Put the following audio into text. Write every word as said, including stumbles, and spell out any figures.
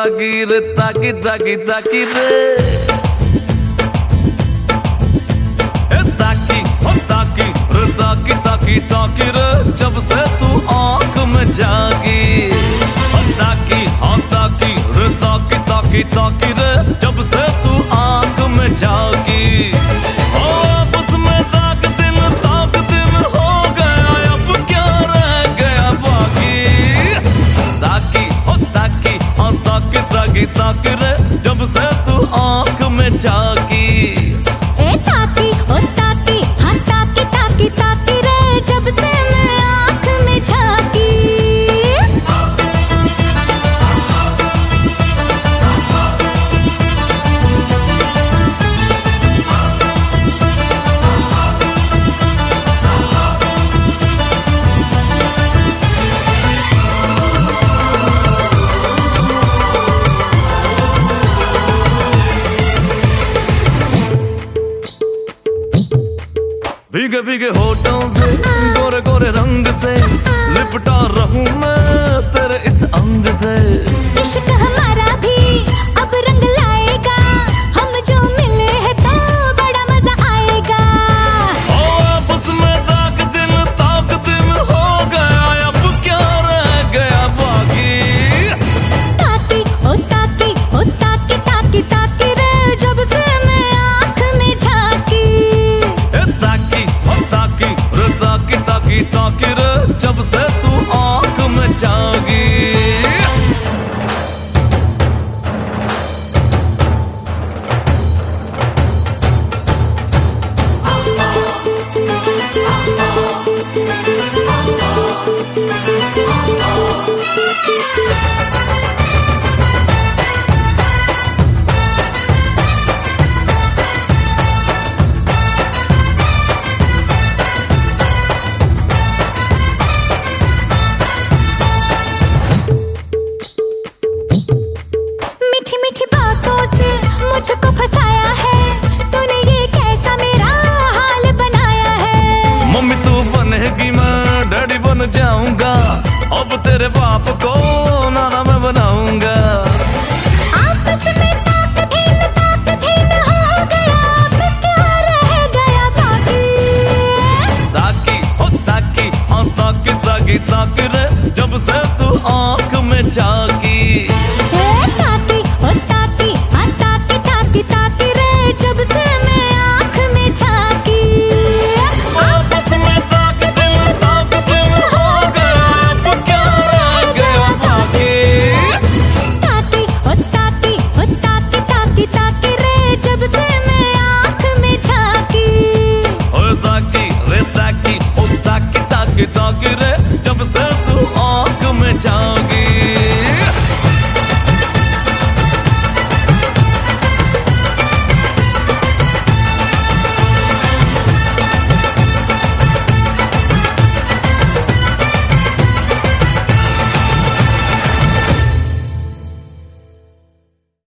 ताकी रे ताकी ताकी ताकी रे ए ताकी हो ताकी रे ताकी ताकी ताकी रे जब से तू आंख में जागी हो ताकी हो ताकी रे ताकी ताकी ताकी रे जब से तू आंख में जागी ओ बस में ताक दिन ताक दिन हो गया अब क्या रह गया बाकी ताकी हो ताकी हो ताकी ताकी ताकी रे जब से तू आंख में जागी ए ताकी ओ ताकी हाँ ताकी ताकी ताकी रे जब से मैं आंख में झांकी। भीगे भीगे होठों से गोरे गोरे रंग से लिपटा रहूं मैं तेरे इस अंग से। इश्क हमारा भी अब रंग लाएगा, हम जो मिले हैं तो बड़ा मजा आएगा। ओ आपस में ताक दिन ताक दिन हो गया अब क्या रह गया बाकी ताकी ओ ताकी ओ ताकी ताकी ताकी रे जब से मैं आंख में झांकी। ए ताकी हो ताकी रे ताकी ताकी ताकी रे जब से तू आंख में जागी। मीठी मीठी बातों से मुझको फंसाया है, तूने ये कैसा मेरा हाल बनाया है। मम्मी तू बनेगी मैं डैडी बन जाऊंगा, अब तेरे बाप को नाना मैं बनाऊंगा।